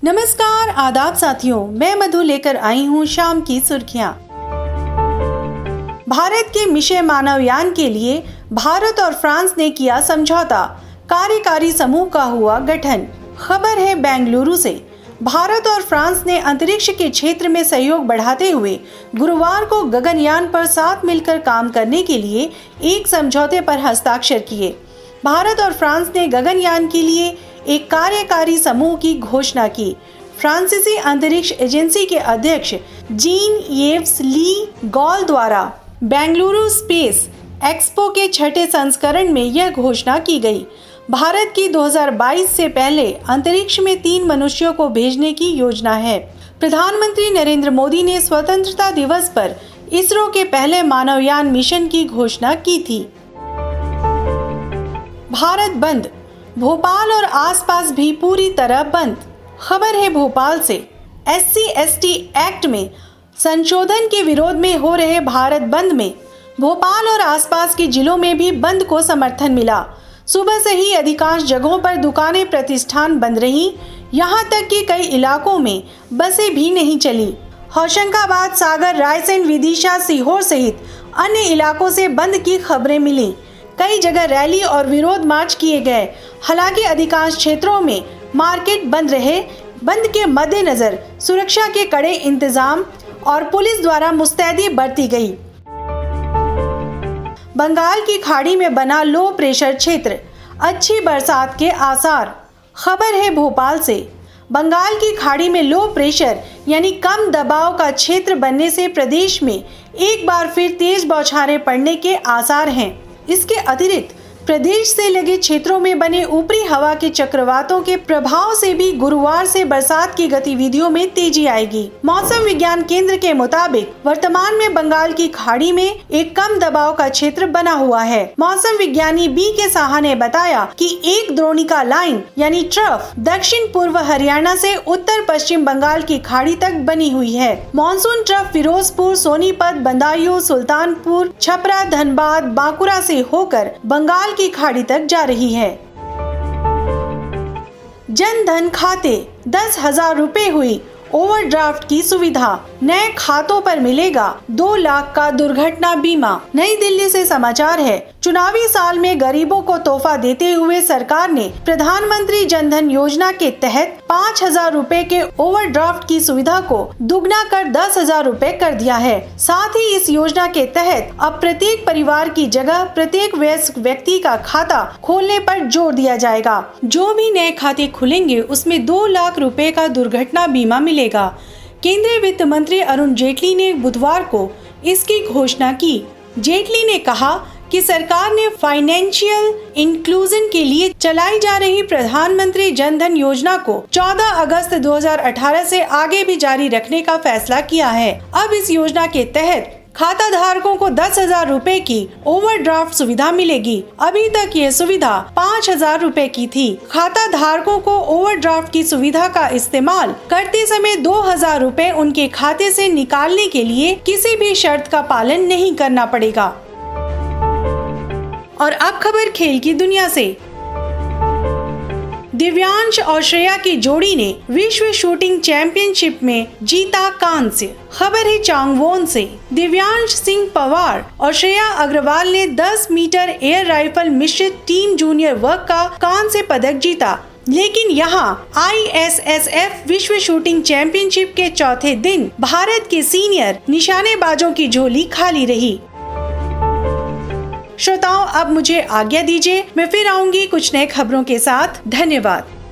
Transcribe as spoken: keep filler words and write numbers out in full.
नमस्कार, आदाब साथियों, मैं मधु लेकर आई हूँ शाम की सुर्खियाँ। भारत के मिशन मानवयान के लिए भारत और फ्रांस ने किया समझौता, कार्यकारी समूह का हुआ गठन। खबर है बेंगलुरु से। भारत और फ्रांस ने अंतरिक्ष के क्षेत्र में सहयोग बढ़ाते हुए गुरुवार को गगनयान पर साथ मिलकर काम करने के लिए एक समझौते पर हस्ताक्षर किए। भारत और फ्रांस ने गगनयान के लिए एक कार्यकारी समूह की घोषणा की। फ्रांसीसी अंतरिक्ष एजेंसी के अध्यक्ष जीन येव्स ली गॉल द्वारा बेंगलुरु स्पेस एक्सपो के छठे संस्करण में यह घोषणा की गई। भारत की दो हज़ार बाईस से पहले अंतरिक्ष में तीन मनुष्यों को भेजने की योजना है। प्रधानमंत्री नरेंद्र मोदी ने स्वतंत्रता दिवस पर इसरो के पहले मानवयान मिशन की घोषणा की थी। भारत बंद, भोपाल और आसपास भी पूरी तरह बंद। खबर है भोपाल से। S C S T act में संशोधन के विरोध में हो रहे भारत बंद में भोपाल और आसपास के जिलों में भी बंद को समर्थन मिला। सुबह से ही अधिकांश जगहों पर दुकानें, प्रतिष्ठान बंद रहीं। यहां तक कि कई इलाकों में बसें भी नहीं चली। होशंगाबाद, सागर, रायसेन, विदिशा, सीहोर सहित अन्य इलाकों से बंद की खबरें मिली। कई जगह रैली और विरोध मार्च किए गए। हालांकि अधिकांश क्षेत्रों में मार्केट बंद रहे। बंद के मद्देनजर सुरक्षा के कड़े इंतजाम और पुलिस द्वारा मुस्तैदी बरती गई। बंगाल की खाड़ी में बना लो प्रेशर क्षेत्र, अच्छी बरसात के आसार। खबर है भोपाल से। बंगाल की खाड़ी में लो प्रेशर यानी कम दबाव का क्षेत्र बनने से प्रदेश में एक बार फिर तेज बौछारें पड़ने के आसार हैं। इसके अतिरिक्त प्रदेश से लगे क्षेत्रों में बने ऊपरी हवा के चक्रवातों के प्रभाव से भी गुरुवार से बरसात की गतिविधियों में तेजी आएगी। मौसम विज्ञान केंद्र के मुताबिक वर्तमान में बंगाल की खाड़ी में एक कम दबाव का क्षेत्र बना हुआ है। मौसम विज्ञानी बी के साहा ने बताया कि एक द्रोणिका लाइन यानी ट्रफ दक्षिण पूर्व हरियाणा से उत्तर पश्चिम बंगाल की खाड़ी तक बनी हुई है। मानसून ट्रफ फिरोजपुर, सोनीपत, बदायूं, सुल्तानपुर, छपरा, धनबाद, बांकुरा से होकर बंगाल की खाड़ी तक जा रही है। जन धन खाते दस हजार रुपए हुई ओवरड्राफ्ट की सुविधा। नए खातों पर मिलेगा दो लाख का दुर्घटना बीमा। नई दिल्ली से समाचार है। चुनावी साल में गरीबों को तोहफा देते हुए सरकार ने प्रधानमंत्री जन धन योजना के तहत पाँच हजार रूपए के ओवरड्राफ्ट की सुविधा को दुगना कर दस हजार रूपए कर दिया है। साथ ही इस योजना के तहत अब प्रत्येक परिवार की जगह प्रत्येक वयस्क व्यक्ति का खाता खोलने पर जोर दिया जाएगा। जो भी नए खाते खुलेंगे उसमें दो लाख रुपए का दुर्घटना बीमा मिलेगा। केंद्रीय वित्त मंत्री अरुण जेटली ने बुधवार को इसकी घोषणा की। जेटली ने कहा कि सरकार ने फाइनेंशियल इंक्लूजन के लिए चलाई जा रही प्रधानमंत्री जन धन योजना को चौदह अगस्त दो हज़ार अठारह से आगे भी जारी रखने का फैसला किया है। अब इस योजना के तहत खाता धारकों को दस हजार रूपए की ओवरड्राफ्ट सुविधा मिलेगी। अभी तक ये सुविधा पाँच हजार रूपए की थी। खाता धारकों को ओवरड्राफ्ट की सुविधा का इस्तेमाल करते समय दो हजार रूपए उनके खाते से निकालने के लिए किसी भी शर्त का पालन नहीं करना पड़ेगा। और अब खबर खेल की दुनिया से। दिव्यांश और श्रेया की जोड़ी ने विश्व शूटिंग चैंपियनशिप में जीता कांस्य। खबर है चांगवोन से। दिव्यांश सिंह पवार और श्रेया अग्रवाल ने दस मीटर एयर राइफल मिश्रित टीम जूनियर वर्ग का कांस्य पदक जीता। लेकिन यहाँ आई एस एस एफ विश्व शूटिंग चैंपियनशिप के चौथे दिन भारत के सीनियर निशानेबाजों की झोली खाली रही। श्रोताओं, अब मुझे आज्ञा दीजिए। मैं फिर आऊंगी कुछ नए खबरों के साथ। धन्यवाद।